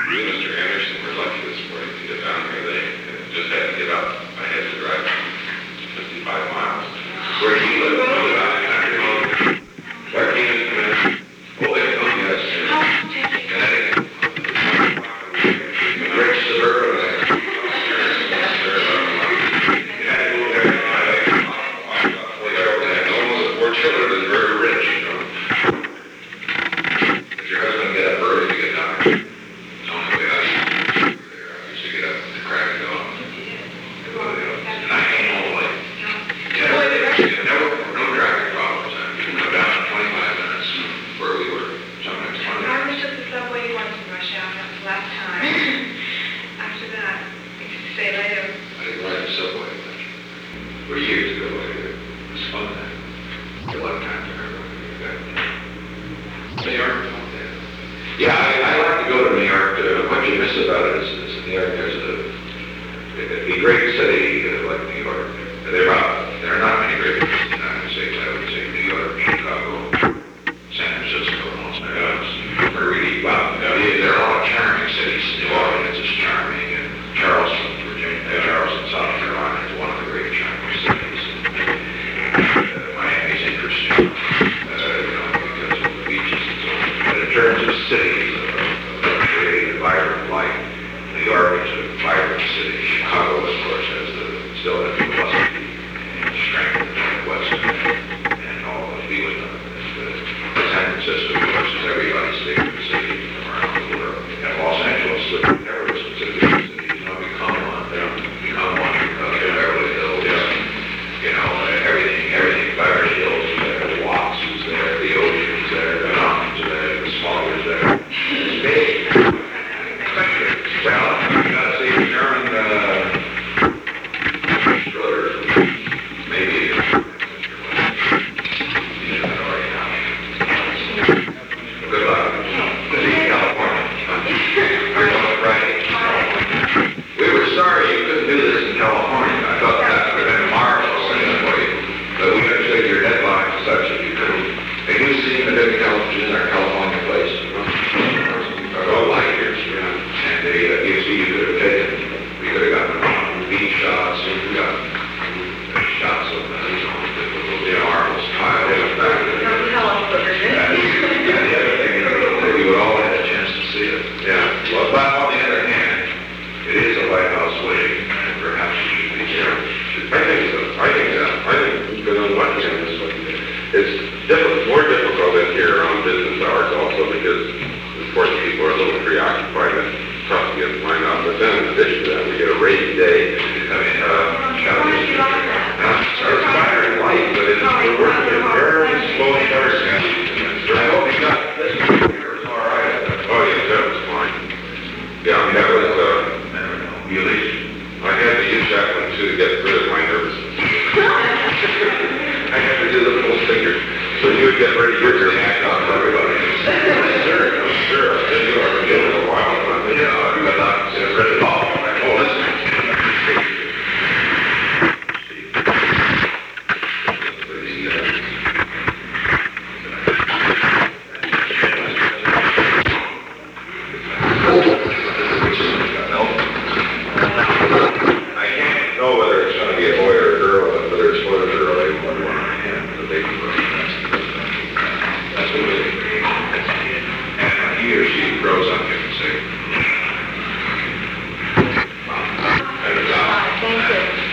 You and Mr. Anderson were lucky this morning to get down here. They just had to get up. I had to drive 55 miles. Where do you live? You live out in Connecticut? Oh, they told me that's Connecticut. Rich suburban there. You had to move there. And almost 4 children is very rich, you know. Does your husband get up early to get down here? It's the only way I used to get up at the crack of dawn. And I came home late. No traffic problems. I could go down in 25 minutes where we were. Sometimes 20 minutes. I only took the subway once in rush hour. That was the last time. After that, I used to stay later. I didn't ride the subway much. For years ago, it was fun then. A lot of times I remember that. New York, yeah, I like to go to New York. What you miss about it is New York, there's a great city like New York. There are not many great cities in the United States. I would say New York, Chicago, San Francisco, most of those are really, wow, they're all charming cities. New Orleans is charming, and Charleston, Virginia, Charleston, South Carolina is one of the great charming cities. Miami's interesting, because of the beaches and so on. But in terms of cities, of creating a vibrant life, New York is a vibrant city. Chicago, of course, still has the velocity and strength of the Northwest and all the feeling of it. San Francisco, of course, is everybody's favorite city from around the world. And Los Angeles, never was considered a city, become one because of Beverly Hills, everything, Beverly Hills is there, the Watts is there, the ocean's there, the mountains are there, the smog is there. It's big. Well, you gotta see the German, maybe, good luck. Good to see California. You're on it right. We were sorry you couldn't do this in California. I thought that would have been marvelous anyway. But we understood your deadline was such that you couldn't. They do seem to do in our California place. About light years, and you see you could have taken, we could have gotten beach shots, and we got shots of the marbles piled in the back. And the other thing, we would all have a chance to see it. Yeah. Well, but on the other hand, it is a lighthouse waiting, and perhaps you should be there. I think so. I think good on watching this one. It's more difficult in here on business hours also because, of course, people are a little preoccupied and tough to get the mind off. But then in addition to that, we get a rainy day. Challenges. It's fire and light, but we're working in very slow starts. I hope you got this computer is all right. Oh, yes, that was fine. Yeah, that was, I had to use that one too to get rid of my nervousness. I had to do the full figure. So you would get ready to react on everybody. Sure. You are doing a while. Yeah, but not read it all. Oh, listen. I can't know whether it's going to be a boy or a girl, but whether it's boy or girl, they want one on hand, the baby girl. That's what it is. And he or she grows up, you can say.